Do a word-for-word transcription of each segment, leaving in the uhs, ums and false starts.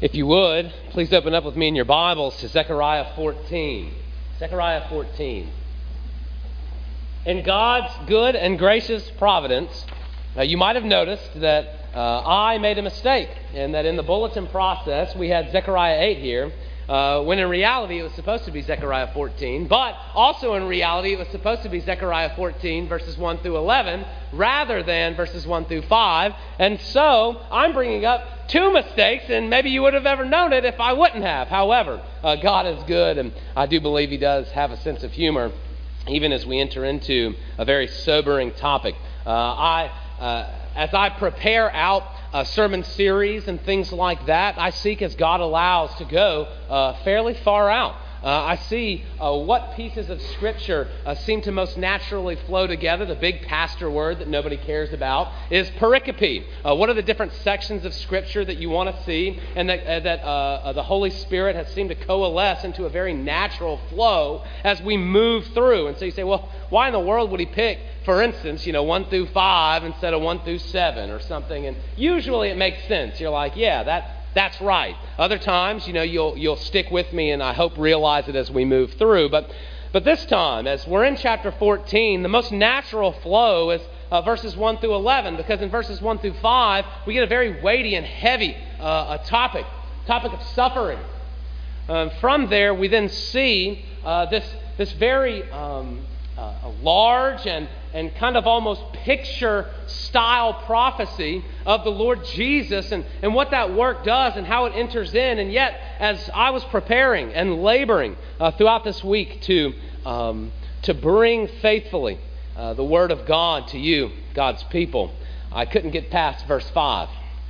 If you would, please open up with me in your Bibles to Zechariah fourteen. Zechariah fourteen. In God's good and gracious providence, uh, you might have noticed that uh, I made a mistake, and that in the bulletin process we had Zechariah eight here, uh, when in reality it was supposed to be Zechariah fourteen, but also in reality it was supposed to be Zechariah fourteen verses one through eleven, rather than verses one through five, and so I'm bringing up two mistakes, and maybe you would have ever known it if I wouldn't have. However, uh, God is good, and I do believe He does have a sense of humor, even as we enter into a very sobering topic. Uh, I, uh, as I prepare out a sermon series and things like that, I seek, as God allows, to go uh, fairly far out. Uh, I see uh, what pieces of Scripture uh, seem to most naturally flow together. The big pastor word that nobody cares about is pericope. Uh, what are the different sections of Scripture that you want to see, and that, uh, that uh, uh, the Holy Spirit has seemed to coalesce into a very natural flow as we move through. And so you say, well, why in the world would He pick, for instance, you know, one through five instead of one through seven or something? And usually it makes sense. You're like, yeah, that That's right. Other times, you know, you'll you'll stick with me, and I hope realize it as we move through. But but this time, as we're in chapter fourteen, the most natural flow is uh, verses one through eleven, because in verses one through five, we get a very weighty and heavy uh, a topic, topic of suffering. Um, from there, we then see uh, this this very um, uh, large and and kind of almost picture-style prophecy of the Lord Jesus and, and what that work does and how it enters in. And yet, as I was preparing and laboring uh, throughout this week to, um, to bring faithfully uh, the Word of God to you, God's people, I couldn't get past verse five.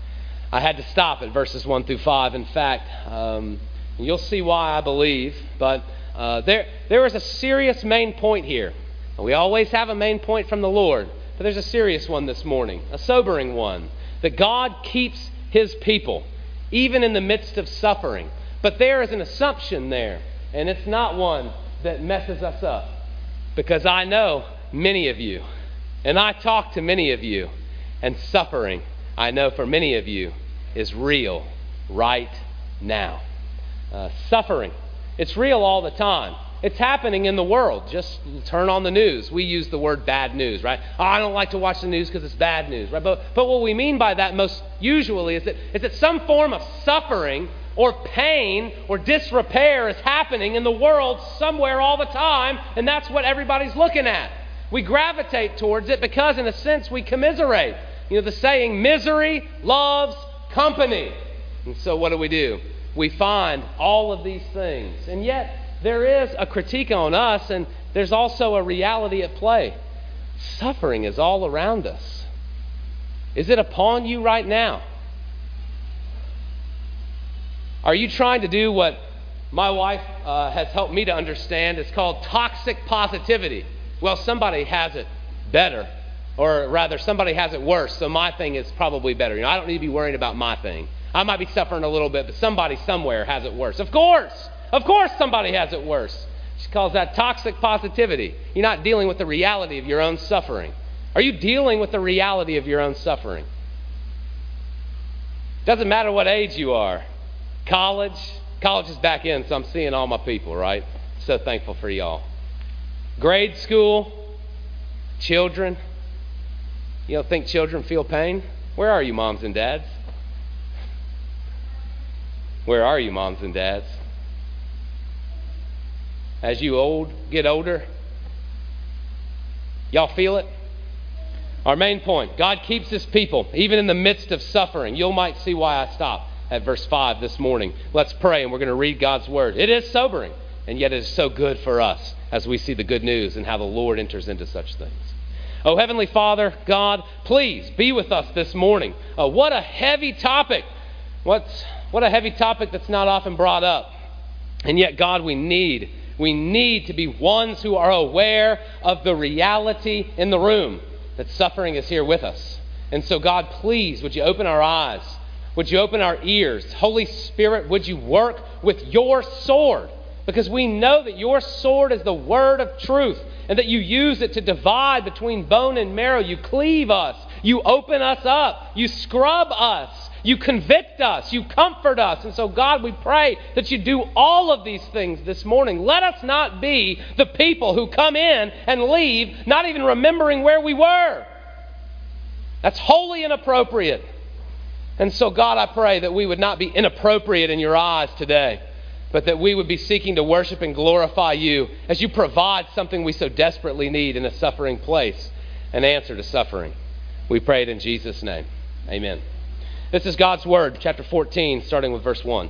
I had to stop at verses one through five. In fact, um, you'll see why, I believe, but uh, there there is a serious main point here. We always have a main point from the Lord, but there's a serious one this morning, a sobering one, that God keeps His people, even in the midst of suffering. But there is an assumption there, and it's not one that messes us up, because I know many of you, and I talk to many of you, and suffering, I know for many of you, is real right now. Uh, suffering, it's real all the time. It's happening in the world. Just turn on the news. We use the word bad news, right? Oh, I don't like to watch the news because it's bad news, right? But, but what we mean by that most usually is that, is that some form of suffering or pain or disrepair is happening in the world somewhere all the time, and that's what everybody's looking at. We gravitate towards it because, in a sense, we commiserate. You know, the saying, misery loves company. And so what do we do? We find all of these things, and yet there is a critique on us, and there's also a reality at play. Suffering is all around us. Is it upon you right now? Are you trying to do what my wife uh, has helped me to understand? It's called toxic positivity. Well, somebody has it better, or rather, somebody has it worse, so my thing is probably better. You know, I don't need to be worried about my thing. I might be suffering a little bit, but somebody somewhere has it worse. Of course! Of course somebody has it worse. She calls that toxic positivity. You're not dealing with the reality of your own suffering. Are you dealing with the reality of your own suffering? Doesn't matter what age you are. College. College is back in, so I'm seeing all my people, right? So thankful for y'all. Grade school. Children. You don't think children feel pain? Where are you, moms and dads? Where are you, moms and dads? As you old get older, y'all feel it? Our main point, God keeps His people, even in the midst of suffering. You might see why I stopped at verse five this morning. Let's pray, and we're going to read God's Word. It is sobering, and yet it is so good for us as we see the good news and how the Lord enters into such things. Oh, Heavenly Father, God, please be with us this morning. Oh, what a heavy topic. What's, what a heavy topic that's not often brought up. And yet, God, we need We need to be ones who are aware of the reality in the room, that suffering is here with us. And so, God, please, would you open our eyes? Would you open our ears? Holy Spirit, would you work with your sword? Because we know that your sword is the word of truth, and that you use it to divide between bone and marrow. You cleave us. You open us up. You scrub us. You convict us. You comfort us. And so, God, we pray that you do all of these things this morning. Let us not be the people who come in and leave not even remembering where we were. That's wholly inappropriate. And so, God, I pray that we would not be inappropriate in your eyes today, but that we would be seeking to worship and glorify you as you provide something we so desperately need in a suffering place, an answer to suffering. We pray it in Jesus' name. Amen. This is God's word, chapter fourteen, starting with verse one.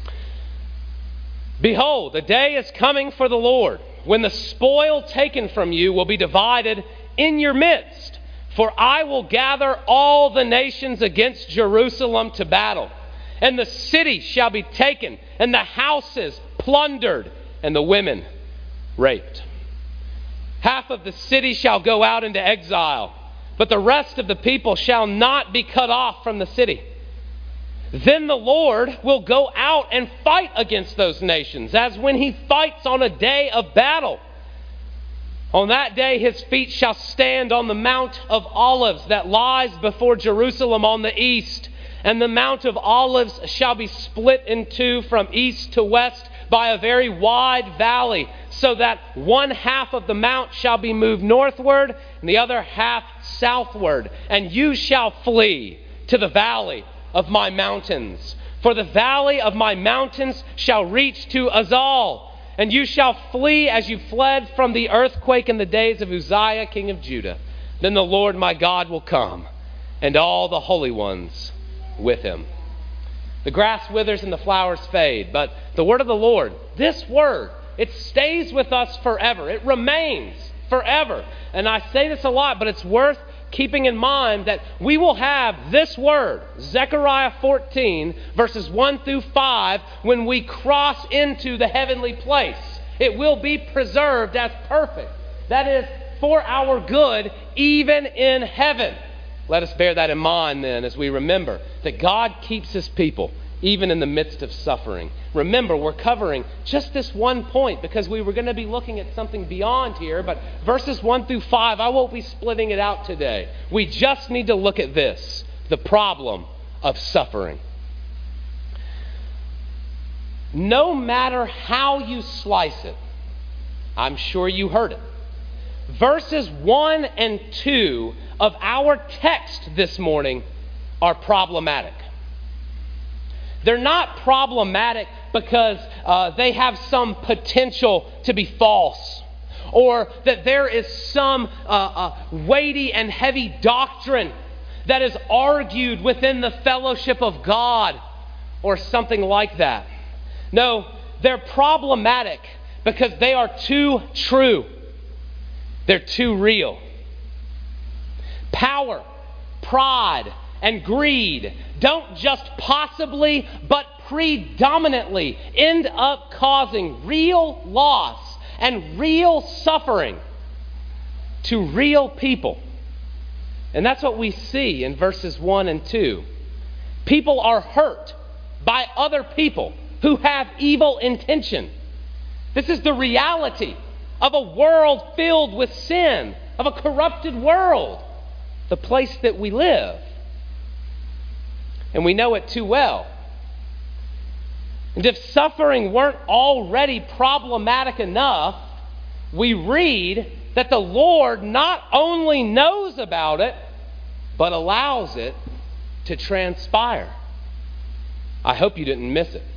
Behold, the day is coming for the Lord, when the spoil taken from you will be divided in your midst. For I will gather all the nations against Jerusalem to battle, and the city shall be taken, and the houses plundered, and the women raped. Half of the city shall go out into exile, but the rest of the people shall not be cut off from the city. Then the Lord will go out and fight against those nations, as when he fights on a day of battle. On that day his feet shall stand on the Mount of Olives that lies before Jerusalem on the east. And the Mount of Olives shall be split in two from east to west by a very wide valley, so that one half of the mount shall be moved northward and the other half southward. And you shall flee to the valley of my mountains. For the valley of my mountains shall reach to Azal. And you shall flee as you fled from the earthquake in the days of Uzziah, king of Judah. Then the Lord my God will come, and all the holy ones with him. The grass withers and the flowers fade, but the word of the Lord, this word, it stays with us forever. It remains forever. And I say this a lot, but it's worth keeping in mind that we will have this word, Zechariah fourteen, verses one through five, when we cross into the heavenly place. It will be preserved as perfect. That is, for our good, even in heaven. Let us bear that in mind then as we remember that God keeps his people even in the midst of suffering. Remember, we're covering just this one point because we were going to be looking at something beyond here, but verses one through five, I won't be splitting it out today. We just need to look at this, the problem of suffering. No matter how you slice it, I'm sure you heard it. Verses one and two of our text this morning are problematic. They're not problematic because uh, they have some potential to be false, or that there is some uh, uh, weighty and heavy doctrine that is argued within the fellowship of God, or something like that. No, they're problematic because they are too true. They're too real. Power, pride, and greed don't just possibly, but predominantly end up causing real loss and real suffering to real people. And that's what we see in verses one and two. People are hurt by other people who have evil intention. This is the reality of a world filled with sin, of a corrupted world, the place that we live. And we know it too well. And if suffering weren't already problematic enough, we read that the Lord not only knows about it, but allows it to transpire. I hope you didn't miss it.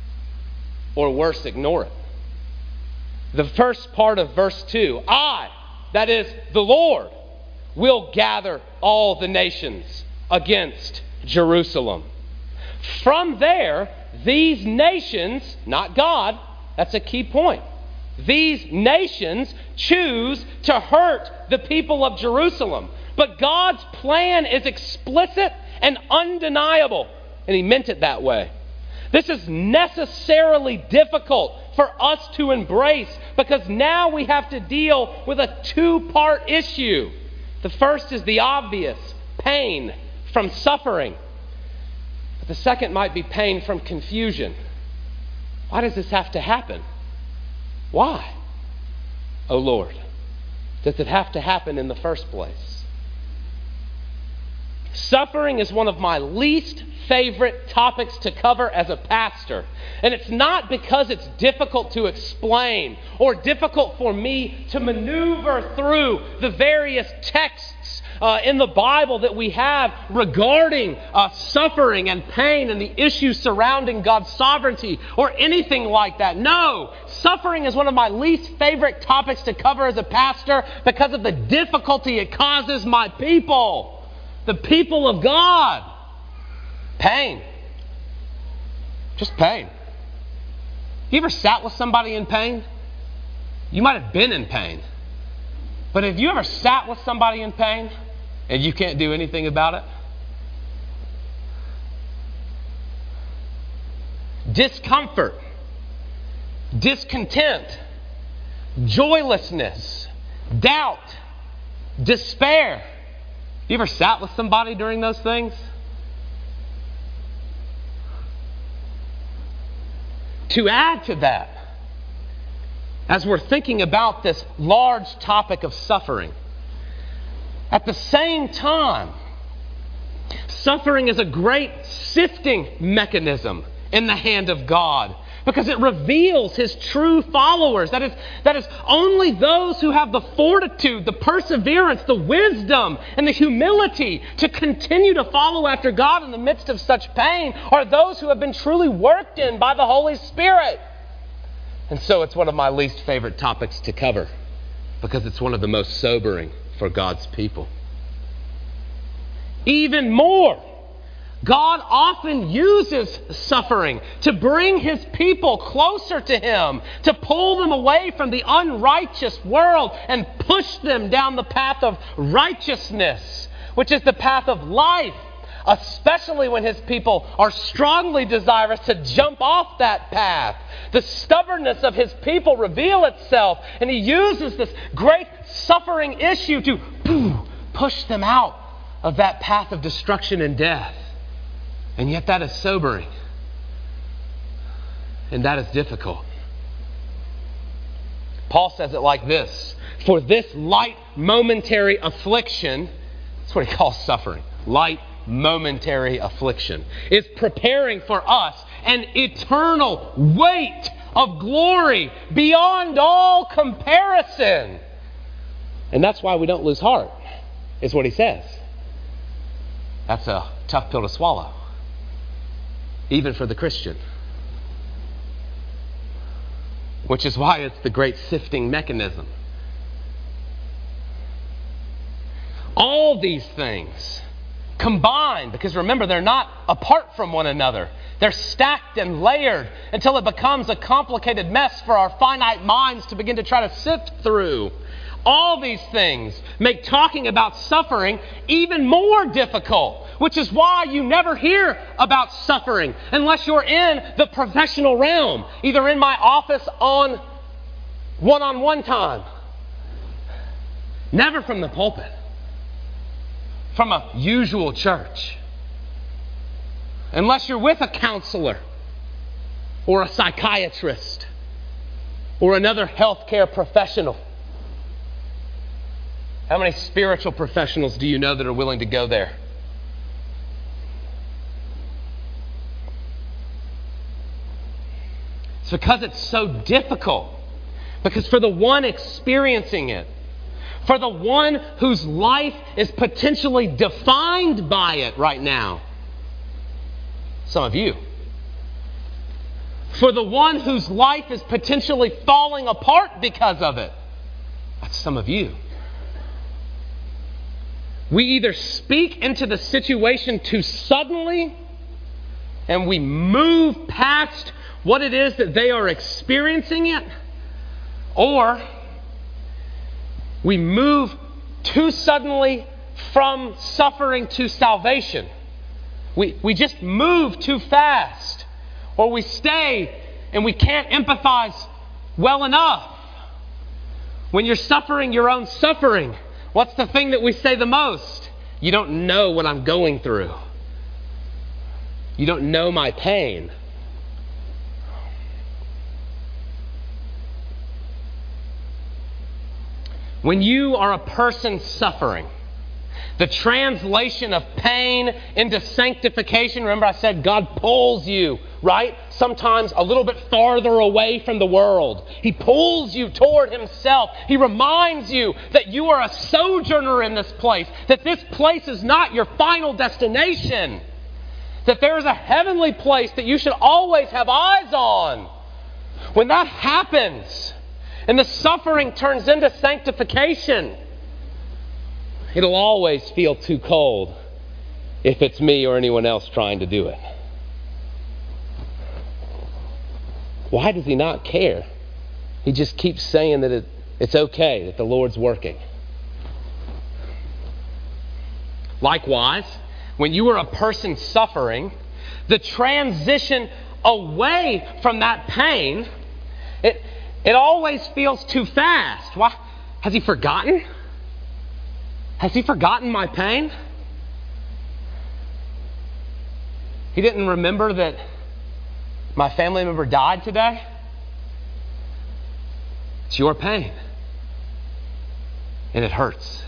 Or worse, ignore it. The first part of verse two, I, that is the Lord, will gather all the nations against Jerusalem. From there, these nations, not God, that's a key point. These nations choose to hurt the people of Jerusalem. But God's plan is explicit and undeniable, and he meant it that way. This is necessarily difficult for us to embrace because now we have to deal with a two-part issue. The first is the obvious, pain from suffering. But the second might be pain from confusion. Why does this have to happen? Why, oh Lord, does it have to happen in the first place? Suffering is one of my least favorite topics to cover as a pastor. And it's not because it's difficult to explain or difficult for me to maneuver through the various texts uh, in the Bible that we have regarding uh, suffering and pain and the issues surrounding God's sovereignty or anything like that. No, suffering is one of my least favorite topics to cover as a pastor because of the difficulty it causes my people, the people of God. Pain. Just pain. You ever sat with somebody in pain? You might have been in pain. But have you ever sat with somebody in pain and you can't do anything about it? Discomfort, discontent, joylessness, doubt, despair. You ever sat with somebody during those things? To add to that, as we're thinking about this large topic of suffering, at the same time, suffering is a great sifting mechanism in the hand of God because it reveals His true followers. That is, that is only those who have the fortitude, the perseverance, the wisdom, and the humility to continue to follow after God in the midst of such pain are those who have been truly worked in by the Holy Spirit. And so it's one of my least favorite topics to cover because it's one of the most sobering for God's people. Even more, God often uses suffering to bring His people closer to Him, to pull them away from the unrighteous world and push them down the path of righteousness, which is the path of life, especially when His people are strongly desirous to jump off that path. The stubbornness of His people reveal itself, and He uses this great suffering issue to push them out of that path of destruction and death. And yet that is sobering. And that is difficult. Paul says it like this: for this light momentary affliction, that's what he calls suffering, light momentary affliction, is preparing for us an eternal weight of glory beyond all comparison. And that's why we don't lose heart, is what he says. That's a tough pill to swallow, even for the Christian. Which is why it's the great sifting mechanism. All these things combined, because remember, they're not apart from one another. They're stacked and layered until it becomes a complicated mess for our finite minds to begin to try to sift through. All these things make talking about suffering even more difficult, which is why you never hear about suffering unless you're in the professional realm, either in my office on one-on-one time. Never from the pulpit, from a usual church. Unless you're with a counselor or a psychiatrist or another healthcare professional. How many spiritual professionals do you know that are willing to go there? It's because it's so difficult. Because for the one experiencing it, for the one whose life is potentially defined by it right now, some of you, for the one whose life is potentially falling apart because of it, that's some of you. We either speak into the situation too suddenly and we move past what it is that they are experiencing it, or we move too suddenly from suffering to salvation. We, we just move too fast, or we stay and we can't empathize well enough. When you're suffering your own suffering, what's the thing that we say the most? You don't know what I'm going through. You don't know my pain. When you are a person suffering, The translation of pain into sanctification. Remember I said God pulls you, right? Sometimes a little bit farther away from the world. He pulls you toward Himself. He reminds you that you are a sojourner in this place, that this place is not your final destination, that there is a heavenly place that you should always have eyes on. When that happens and the suffering turns into sanctification, it'll always feel too cold if it's me or anyone else trying to do it. Why does He not care? He just keeps saying that it, it's okay, that the Lord's working. Likewise, when you are a person suffering, the transition away from that pain, it, it always feels too fast. Why? Has He forgotten? Has He forgotten my pain? He didn't remember that my family member died today? It's your pain. And it hurts.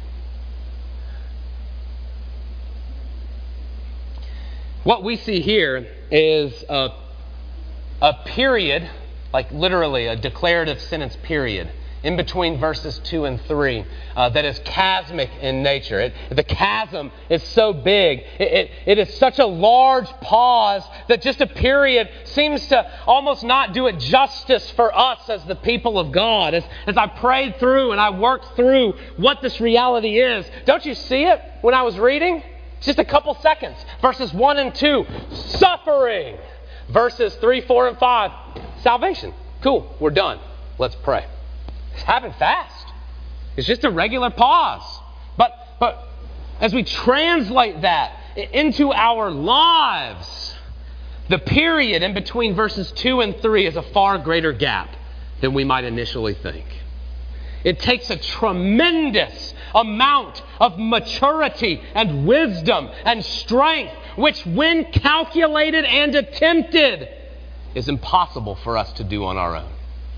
What we see here is a, a period, like literally a declarative sentence period, in between verses two and three, uh, that is chasmic in nature. It, the chasm is so big. It, it, it is such a large pause that just a period seems to almost not do it justice for us as the people of God. As, as I prayed through and I worked through what this reality is, don't you see it when I was reading? Just a couple seconds. Verses one and two, suffering. Verses three, four, and five, salvation. Cool, we're done. Let's pray. It's happened fast. It's just a regular pause. But but as we translate that into our lives, the period in between verses two and three is a far greater gap than we might initially think. It takes a tremendous amount of maturity and wisdom and strength, which when calculated and attempted is impossible for us to do on our own.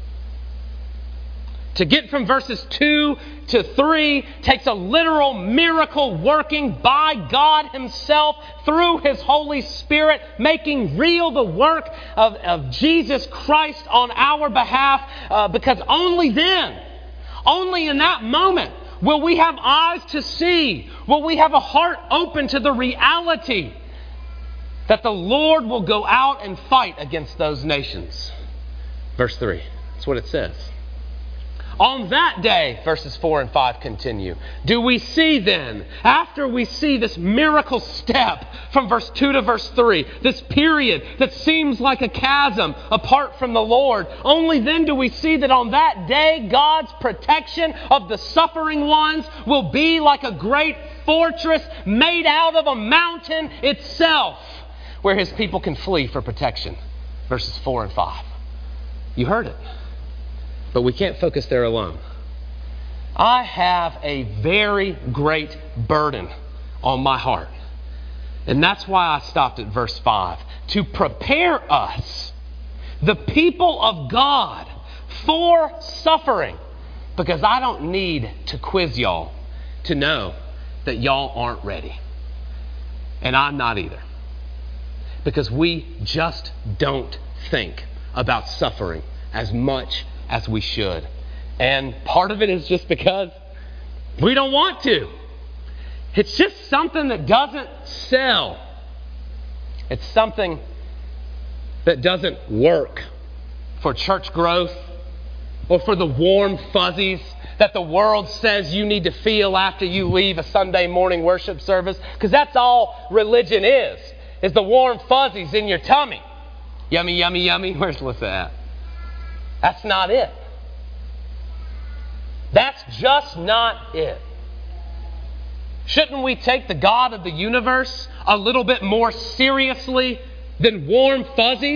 To get from verses two to three takes a literal miracle working by God Himself through His Holy Spirit, making real the work of, of Jesus Christ on our behalf, uh, because only then, only in that moment, will we have eyes to see, will we have a heart open to the reality that the Lord will go out and fight against those nations. Verse three, that's what it says. On that day, verses four and five continue, do we see then, after we see this miracle step from verse two to verse three, this period that seems like a chasm apart from the Lord, only then do we see that on that day, God's protection of the suffering ones will be like a great fortress made out of a mountain itself, where His people can flee for protection. Verses four and five. You heard it. But we can't focus there alone. I have a very great burden on my heart. And that's why I stopped at verse five. To prepare us, the people of God, for suffering. Because I don't need to quiz y'all to know that y'all aren't ready. And I'm not either. Because we just don't think about suffering as much as we should. And part of it is just because we don't want to. It's just something that doesn't sell. It's something that doesn't work for church growth or for the warm fuzzies that the world says you need to feel after you leave a Sunday morning worship service. Because that's all religion is, is the warm fuzzies in your tummy. Yummy, yummy, yummy. Where's Lissa at? That's not it. That's just not it. Shouldn't we take the God of the universe a little bit more seriously than warm fuzzies?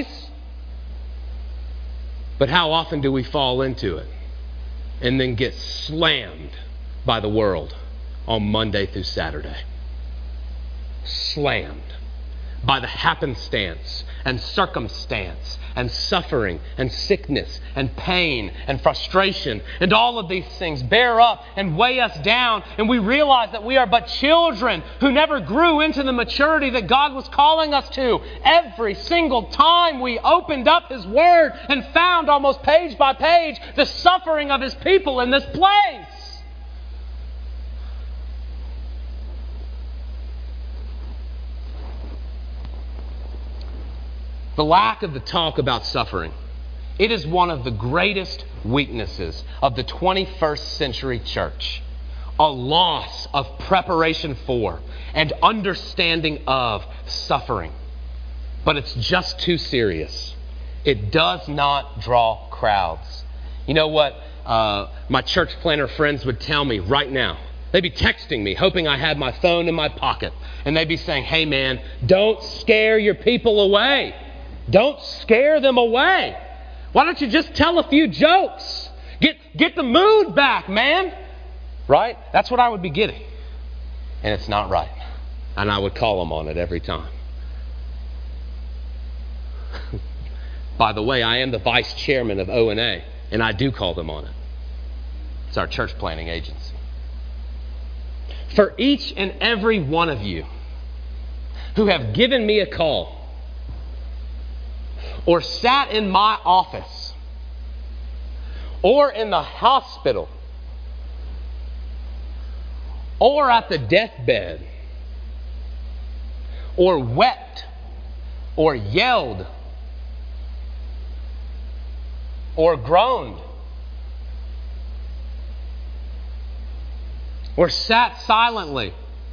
But how often do we fall into it and then get slammed by the world on Monday through Saturday? Slammed by the happenstance and circumstance and suffering and sickness and pain and frustration and all of these things bear up and weigh us down, and we realize that we are but children who never grew into the maturity that God was calling us to. Every single time we opened up His Word and found almost page by page the suffering of His people in this place. The lack of the talk about suffering, it is one of the greatest weaknesses of the twenty-first century church. A loss of preparation for and understanding of suffering. But it's just too serious. It does not draw crowds. You know what uh, my church planner friends would tell me right now? They'd be texting me, hoping I had my phone in my pocket. And they'd be saying, hey man, don't scare your people away. Don't scare them away. Why don't you just tell a few jokes? Get, get the mood back, man. Right? That's what I would be getting. And it's not right. And I would call them on it every time. By the way, I am the vice chairman of O N A, and I do call them on it. It's our church planning agency. For each and every one of you who have given me a call or sat in my office or in the hospital or at the deathbed or wept or yelled or groaned or sat silently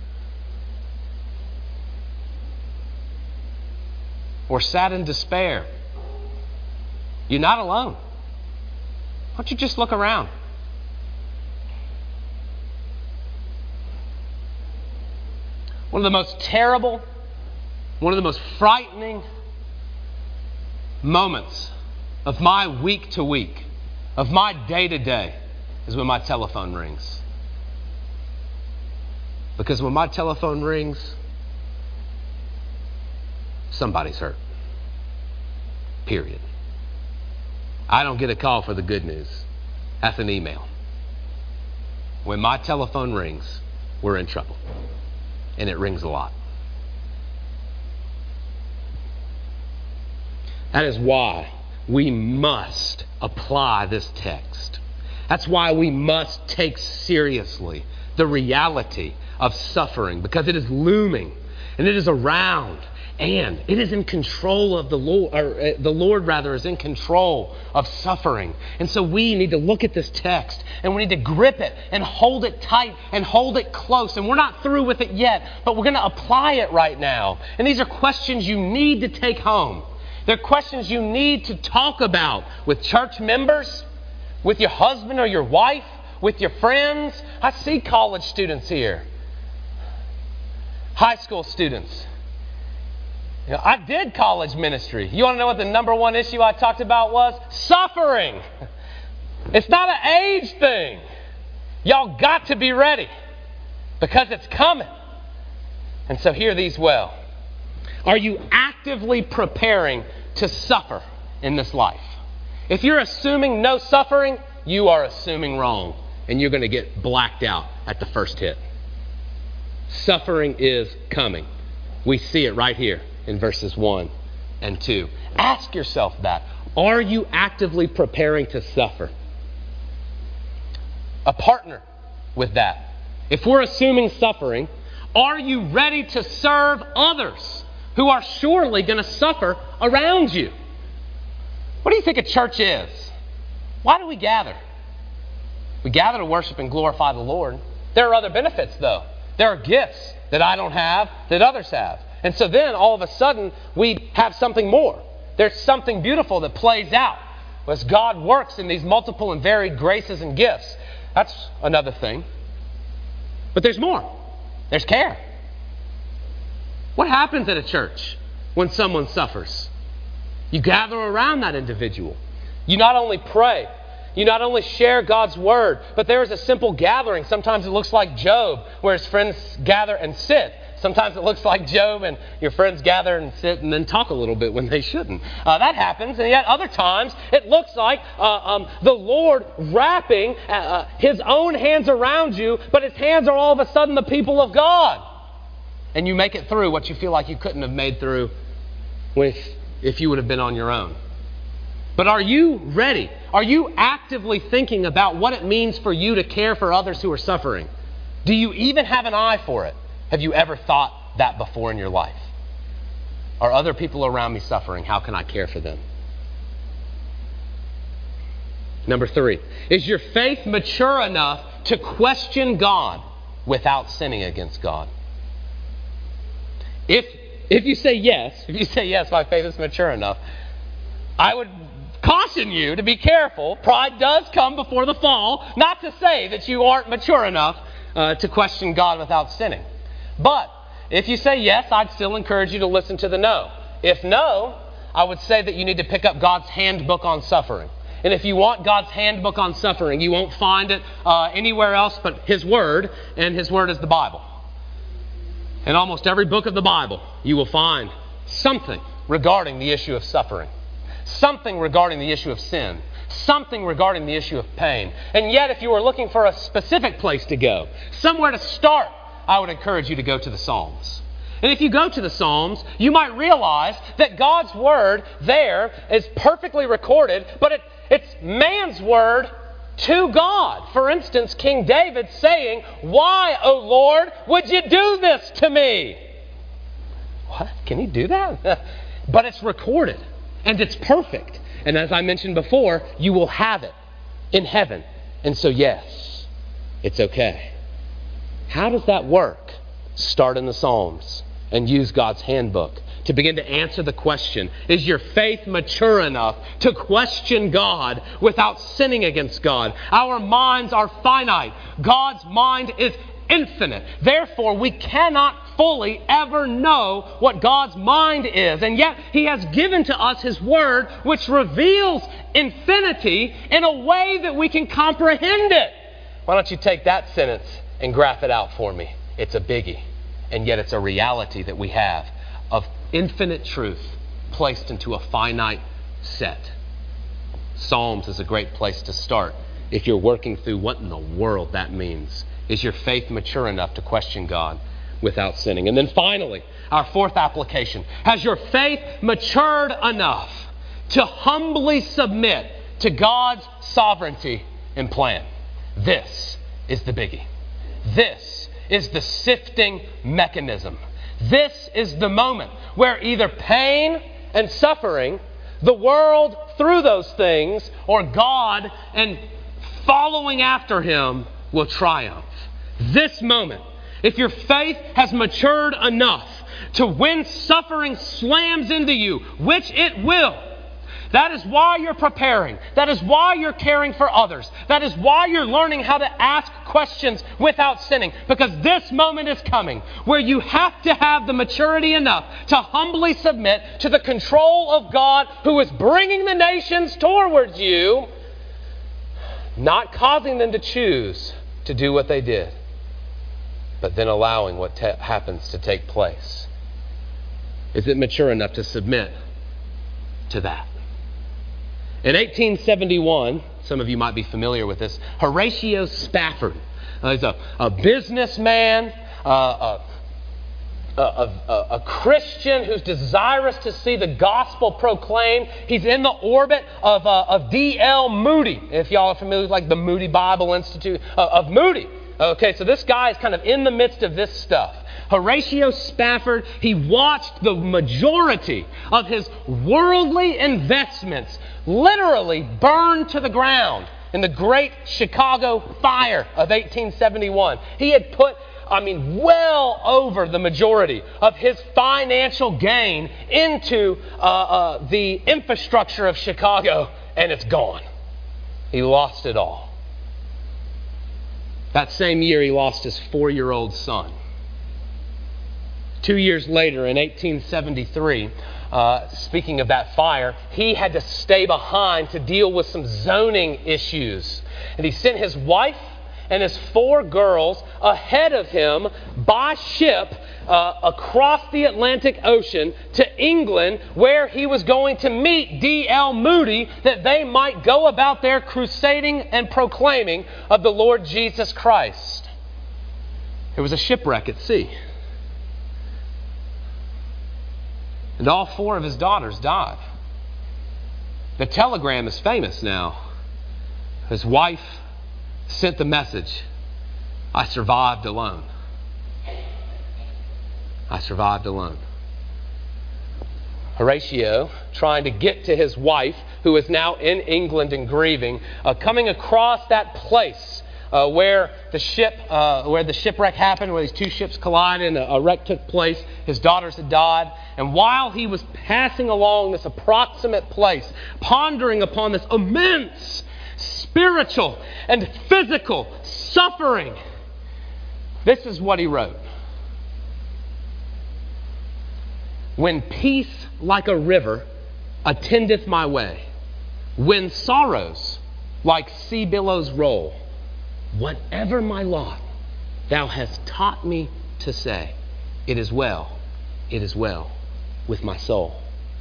or sat in despair, you're not alone. Why don't you just look around? One of the most terrible, one of the most frightening moments of my week to week, of my day to day, is when my telephone rings. Because when my telephone rings, somebody's hurt. Period. I don't get a call for the good news. That's an email. When my telephone rings, we're in trouble. And it rings a lot. That is why we must apply this text. That's why we must take seriously the reality of suffering, because it is looming and it is around. And it is in control of the Lord, or uh, the Lord rather is in control of suffering. And so we need to look at this text and we need to grip it and hold it tight and hold it close. And we're not through with it yet, but we're going to apply it right now. And these are questions you need to take home. They're questions you need to talk about with church members, with your husband or your wife, with your friends. I see college students here, high school students. You know, I did college ministry. You want to know what the number one issue I talked about was? Suffering. It's not an age thing. Y'all got to be ready because it's coming. And so hear these well. Are you actively preparing to suffer in this life? If you're assuming no suffering, you are assuming wrong, and you're going to get blacked out at the first hit. Suffering is coming. We see it right here in verses one and two. Ask yourself that. Are you actively preparing to suffer? A partner with that. If we're assuming suffering, are you ready to serve others who are surely going to suffer around you? What do you think a church is? Why do we gather? We gather to worship and glorify the Lord. There are other benefits, though. There are gifts that I don't have that others have. And so then, all of a sudden, we have something more. There's something beautiful that plays out as God works in these multiple and varied graces and gifts. That's another thing. But there's more. There's care. What happens at a church when someone suffers? You gather around that individual. You not only pray, you not only share God's word, but there is a simple gathering. Sometimes it looks like Job, where his friends gather and sit. Sometimes it looks like Job and your friends gather and sit and then talk a little bit when they shouldn't. Uh, that happens. And yet other times it looks like uh, um, the Lord wrapping uh, uh, His own hands around you, but His hands are all of a sudden the people of God. And you make it through what you feel like you couldn't have made through with if you would have been on your own. But are you ready? Are you actively thinking about what it means for you to care for others who are suffering? Do you even have an eye for it? Have you ever thought that before in your life? Are other people around me suffering? How can I care for them? Number three, is your faith mature enough to question God without sinning against God? If if you say yes, if you say yes, my faith is mature enough, I would caution you to be careful. Pride does come before the fall. Not to say that you aren't mature enough uh, to question God without sinning. But if you say yes, I'd still encourage you to listen to the no. If no, I would say that you need to pick up God's handbook on suffering. And if you want God's handbook on suffering, you won't find it uh, anywhere else but His Word, and His Word is the Bible. In almost every book of the Bible, you will find something regarding the issue of suffering, something regarding the issue of sin, something regarding the issue of pain. And yet, if you were looking for a specific place to go, somewhere to start, I would encourage you to go to the Psalms. And if you go to the Psalms, you might realize that God's Word there is perfectly recorded, but it, it's man's Word to God. For instance, King David saying, "Why, O Lord, would you do this to me?" What? Can he do that? But it's recorded, and it's perfect. And as I mentioned before, you will have it in heaven. And so yes, it's okay. How does that work? Start in the Psalms and use God's handbook to begin to answer the question, is your faith mature enough to question God without sinning against God? Our minds are finite. God's mind is infinite. Therefore, we cannot fully ever know what God's mind is. And yet, He has given to us His Word, which reveals infinity in a way that we can comprehend it. Why don't you take that sentence and graph it out for me? It's a biggie. And yet it's a reality that we have of infinite truth placed into a finite set. Psalms is a great place to start if you're working through what in the world that means. Is your faith mature enough to question God without sinning? And then finally, our fourth application. Has your faith matured enough to humbly submit to God's sovereignty and plan? This is the biggie. This is the sifting mechanism. This is the moment where either pain and suffering, the world through those things, or God and following after Him will triumph. This moment, if your faith has matured enough to when suffering slams into you, which it will, that is why you're preparing. That is why you're caring for others. That is why you're learning how to ask questions without sinning. Because this moment is coming where you have to have the maturity enough to humbly submit to the control of God who is bringing the nations towards you, not causing them to choose to do what they did, but then allowing what ta- happens to take place. Is it mature enough to submit to that? In eighteen seventy-one, some of you might be familiar with this, Horatio Spafford. Uh, he's a, a businessman, uh, a, a, a, a Christian who's desirous to see the gospel proclaimed. He's in the orbit of, uh, of D L Moody, if y'all are familiar with like the Moody Bible Institute, uh, of Moody. Okay, so this guy is kind of in the midst of this stuff. Horatio Spafford, he watched the majority of his worldly investments literally burn to the ground in the great Chicago fire of eighteen seventy-one. He had put, I mean, well over the majority of his financial gain into uh, uh, the infrastructure of Chicago, and it's gone. He lost it all. That same year, he lost his four-year-old son. Two years later, in eighteen seventy-three, uh, speaking of that fire, he had to stay behind to deal with some zoning issues. And he sent his wife and his four girls ahead of him by ship uh, across the Atlantic Ocean to England, where he was going to meet D L Moody, that they might go about their crusading and proclaiming of the Lord Jesus Christ. There was a shipwreck at sea. And all four of his daughters died. The telegram is famous now. His wife sent the message, I survived alone. I survived alone. Horatio, trying to get to his wife, who is now in England and grieving, uh, coming across that place uh, where the ship, uh, where the shipwreck happened, where these two ships collided and a, a wreck took place. His daughters had died. And while he was passing along this approximate place, pondering upon this immense spiritual and physical suffering, this is what he wrote. When peace like a river attendeth my way, when sorrows like sea billows roll, whatever my lot, thou hast taught me to say, it is well, it is well with my soul.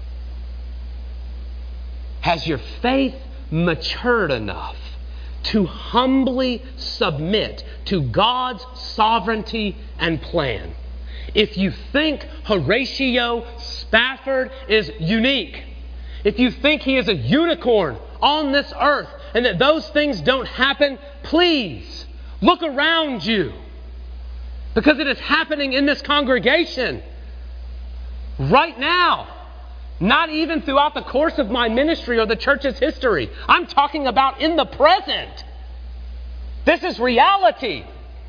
Has your faith matured enough to humbly submit to God's sovereignty and plan? If you think Horatio Spafford is unique, if you think he is a unicorn on this earth and that those things don't happen, please look around you, because it is happening in this congregation right now. Not even throughout the course of my ministry or the church's history. I'm talking about in the present. This is reality.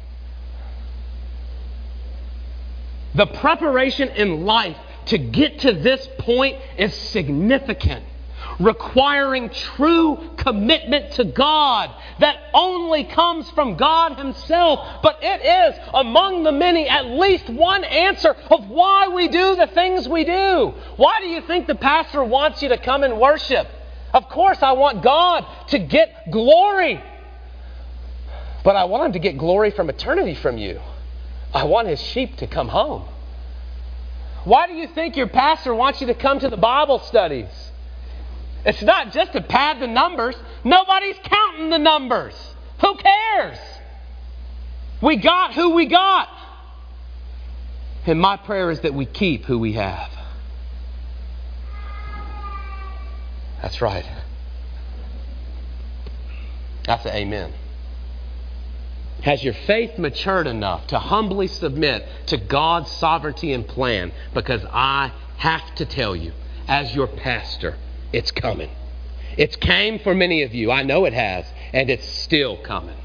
The preparation in life to get to this point is significant, requiring true commitment to God that only comes from God Himself. But it is, among the many, at least one answer of why we do the things we do. Why do you think the pastor wants you to come and worship? Of course, I want God to get glory. But I want Him to get glory from eternity from you. I want His sheep to come home. Why do you think your pastor wants you to come to the Bible studies? It's not just to pad the numbers. Nobody's counting the numbers. Who cares? We got who we got. And my prayer is that we keep who we have. That's right. That's an amen. Has your faith matured enough to humbly submit to God's sovereignty and plan? Because I have to tell you, as your pastor, it's coming. It's came for many of you. I know it has. And it's still coming.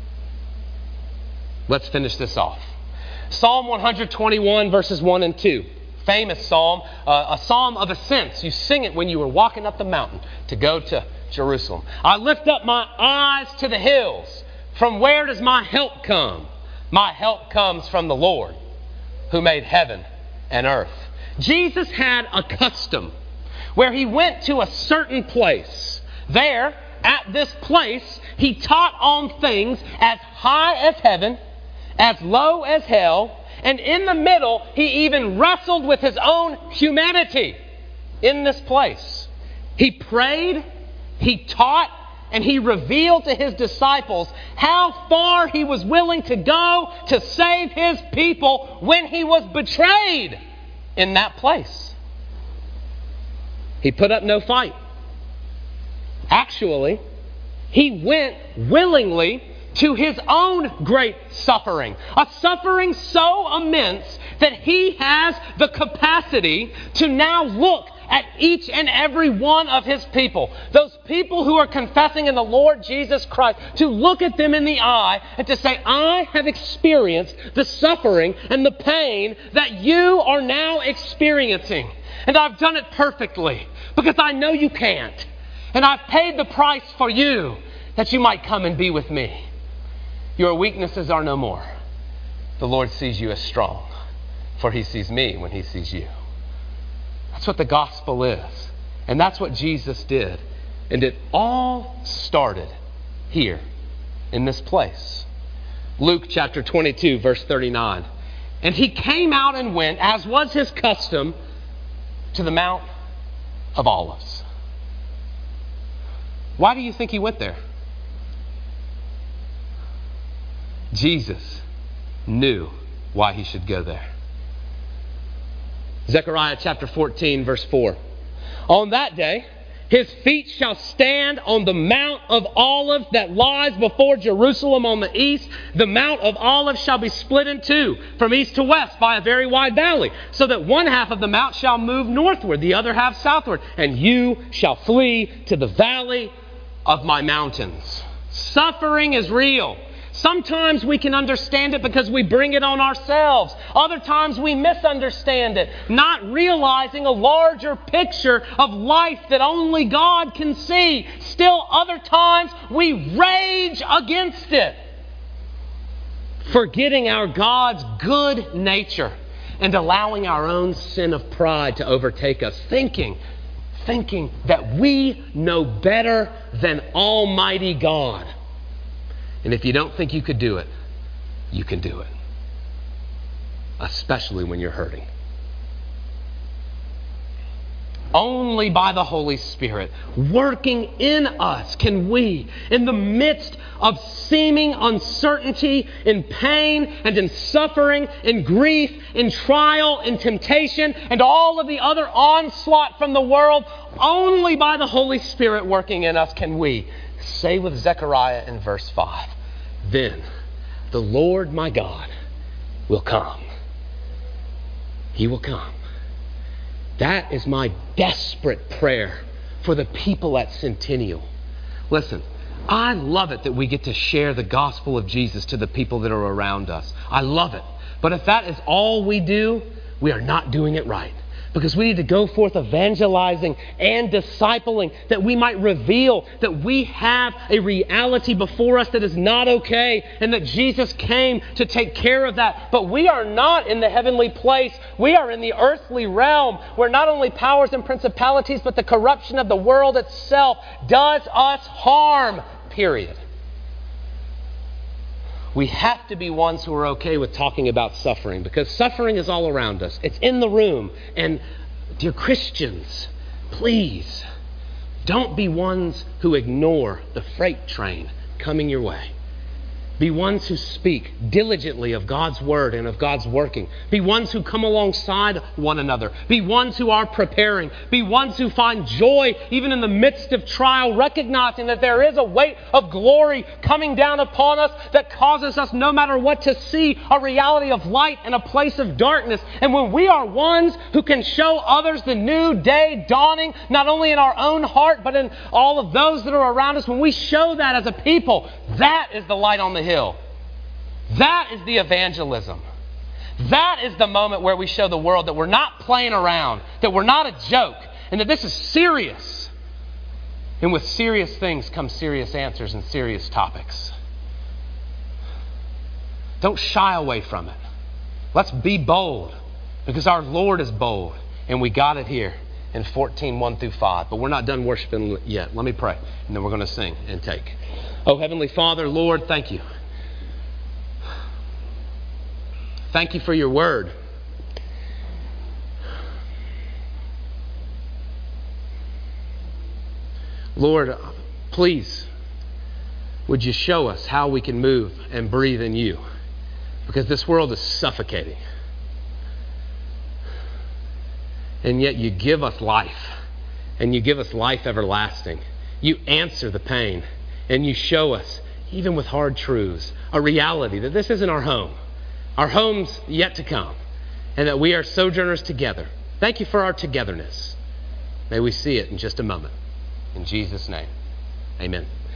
Let's finish this off. Psalm one twenty-one, verses one and two. Famous psalm. Uh, a psalm of ascents. You sing it when you were walking up the mountain to go to Jerusalem. I lift up my eyes to the hills. From where does my help come? My help comes from the Lord, who made heaven and earth. Jesus had a custom where He went to a certain place. There, at this place, He taught on things as high as heaven, as low as hell, and in the middle, He even wrestled with His own humanity in this place. He prayed, He taught, and He revealed to His disciples how far He was willing to go to save His people when He was betrayed in that place. He put up no fight. Actually, He went willingly to His own great suffering. A suffering so immense that He has the capacity to now look at each and every one of His people. Those people who are confessing in the Lord Jesus Christ, to look at them in the eye and to say, I have experienced the suffering and the pain that you are now experiencing. And I've done it perfectly because I know you can't. And I've paid the price for you that you might come and be with me. Your weaknesses are no more. The Lord sees you as strong, for He sees me when He sees you. That's what the gospel is. And that's what Jesus did. And it all started here in this place. Luke chapter twenty-two, verse thirty-nine. And he came out and went, as was his custom, to the Mount of Olives. Why do you think he went there? Jesus knew why he should go there. Zechariah chapter fourteen, verse four. On that day, his feet shall stand on the Mount of Olives that lies before Jerusalem on the east. The Mount of Olives shall be split in two, from east to west by a very wide valley, so that one half of the mount shall move northward, the other half southward. And you shall flee to the valley of my mountains. Suffering is real. Sometimes we can understand it because we bring it on ourselves. Other times we misunderstand it, not realizing a larger picture of life that only God can see. Still, other times we rage against it, forgetting our God's good nature and allowing our own sin of pride to overtake us, thinking, thinking that we know better than Almighty God. And if you don't think you could do it, you can do it. Especially when you're hurting. Only by the Holy Spirit working in us can we, in the midst of seeming uncertainty, in pain and in suffering, in grief, in trial, in temptation, and all of the other onslaught from the world, only by the Holy Spirit working in us can we say with Zechariah in verse five, then the Lord my God will come. He will come. That is my desperate prayer for the people at Centennial. Listen, I love it that we get to share the gospel of Jesus to the people that are around us. I love it. But if that is all we do, we are not doing it right. Because we need to go forth evangelizing and discipling, that we might reveal that we have a reality before us that is not okay, and that Jesus came to take care of that. But we are not in the heavenly place. We are in the earthly realm, where not only powers and principalities, but the corruption of the world itself does us harm, period. We have to be ones who are okay with talking about suffering, because suffering is all around us. It's in the room. And dear Christians, please don't be ones who ignore the freight train coming your way. Be ones who speak diligently of God's word and of God's working. Be ones who come alongside one another. Be ones who are preparing. Be ones who find joy even in the midst of trial, recognizing that there is a weight of glory coming down upon us that causes us, no matter what, to see a reality of light in a place of darkness. And when we are ones who can show others the new day dawning, not only in our own heart, but in all of those that are around us, when we show that as a people, that is the light on the hill. That is the evangelism. That is the moment where we show the world that we're not playing around, that we're not a joke, and that this is serious. And with serious things come serious answers and serious topics. Don't shy away from it. Let's be bold, because our Lord is bold, and we got it here in fourteen, one through five. But we're not done worshiping yet. Let me pray, and then we're going to sing and take. Oh, Heavenly Father, Lord, thank you. Thank you for your word. Lord, please, would you show us how we can move and breathe in you? Because this world is suffocating. And yet you give us life. And you give us life everlasting. You answer the pain. And you show us, even with hard truths, a reality that this isn't our home. Our home's yet to come. And that we are sojourners together. Thank you for our togetherness. May we see it in just a moment. In Jesus' name, amen.